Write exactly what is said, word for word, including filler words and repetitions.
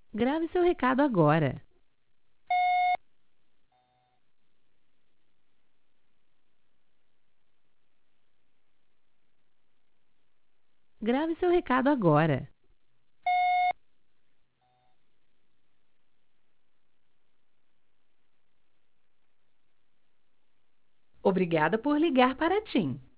Grave seu recado agora. Grave seu recado agora. Obrigada por ligar para a TIM.